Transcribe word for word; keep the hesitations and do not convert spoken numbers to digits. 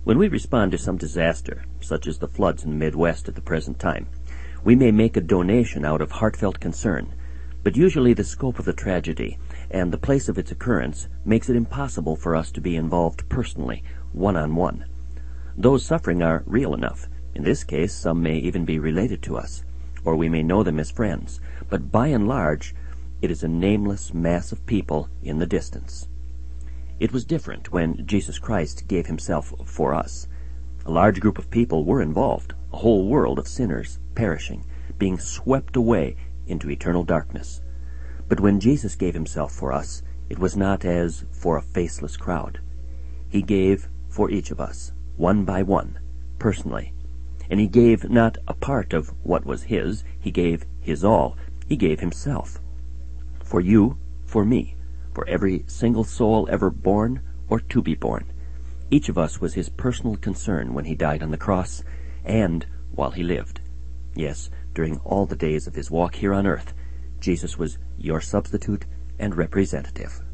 When we respond to some disaster, such as the floods in the Midwest at the present time, we may make a donation out of heartfelt concern, but usually the scope of the tragedy and the place of its occurrence makes it impossible for us to be involved personally, one-on-one. Those suffering are real enough. In this case, some may even be related to us, or we may know them as friends, but by and large, it is a nameless mass of people in the distance. It was different when Jesus Christ gave himself for us. A large group of people were involved, a whole world of sinners perishing, being swept away into eternal darkness. But when Jesus gave himself for us, it was not as for a faceless crowd. He gave for each of us, one by one, personally. And he gave not a part of what was his, he gave his all. He gave himself. For you, for me, for every single soul ever born or to be born. Each of us was his personal concern when he died on the cross, and while he lived. Yes, during all the days of his walk here on earth, Jesus was your substitute and representative.